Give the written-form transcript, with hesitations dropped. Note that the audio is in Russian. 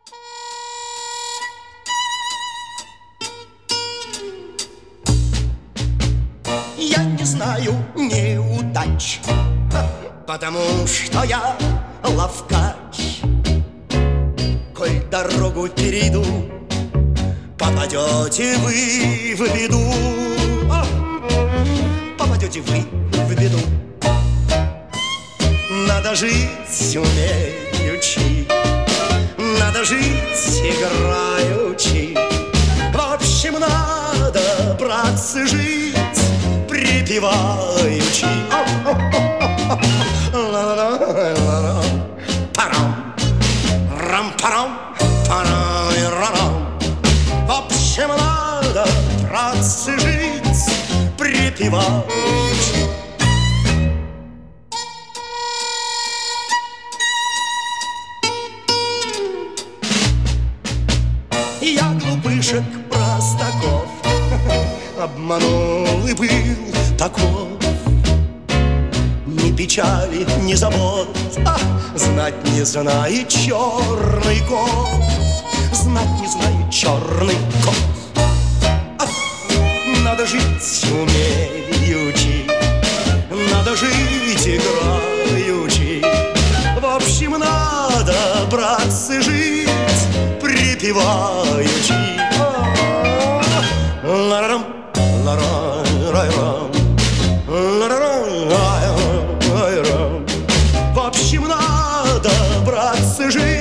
Я не знаю неудач, потому что я ловкач. Коль дорогу перейду, попадете вы в беду. Попадете вы в беду. Надо жить умеючи, надо жить играючи. В общем, надо, братцы, жить припеваючи. Парам, рам-парам, парам-рам. В общем, надо, братцы, жить припеваючи. Я глупышек простаков обманул и был таков. Ни печали, ни забот, знать не знает черный кот. Знать не знает черный кот. Надо жить умеючи, надо жить играючи. В общем, надо, братцы, жить припеваючи. Ла-ра-рам, ла-ра-рай-рам, ла-ра-рай-рам. В общем, надо, братцы, жить